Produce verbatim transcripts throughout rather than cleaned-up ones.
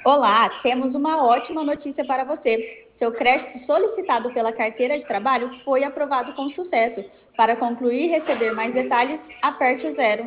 Olá, temos uma ótima notícia para você. Seu crédito solicitado pela carteira de trabalho foi aprovado com sucesso. Para concluir e receber mais detalhes, aperte o zero.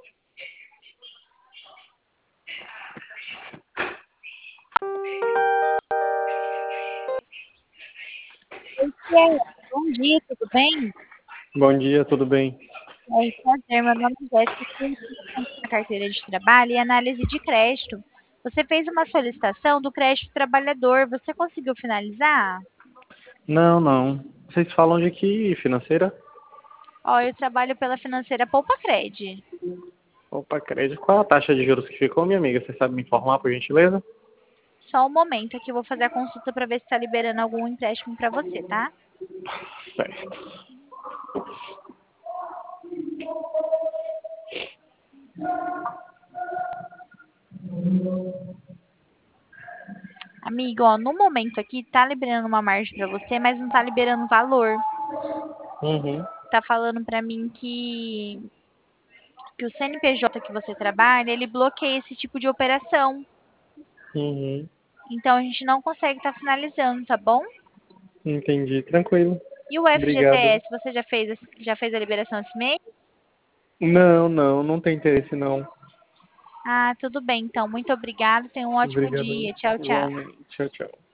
Oi, Tia. Bom dia, tudo bem? Bom dia, tudo bem? É, prazer, meu nome é Jéssica, sou representante da carteira de trabalho e análise de crédito. Você fez uma solicitação do crédito trabalhador, você conseguiu finalizar? Não, não. Vocês falam de que financeira? Ó, eu trabalho pela financeira Poupa Cred. Opa, crédito. Qual a taxa de juros que ficou, minha amiga? Você sabe me informar, por gentileza? Só um momento aqui, eu vou fazer a consulta para ver se está liberando algum empréstimo para você, tá? Certo. Amigo, ó, no momento aqui tá liberando uma margem para você, mas não tá liberando valor. Uhum, Tá falando para mim que que o C N P J que você trabalha, ele bloqueia esse tipo de operação. uhum. Então a gente não consegue estar finalizando, tá bom? Entendi, tranquilo. E o Obrigado. F G T S, você já fez, já fez a liberação esse mês? Não, não, não tem interesse não. Ah, tudo bem, então. Muito obrigada. Tenha um ótimo Obrigado. dia. Tchau, tchau. Igualmente. Tchau, tchau.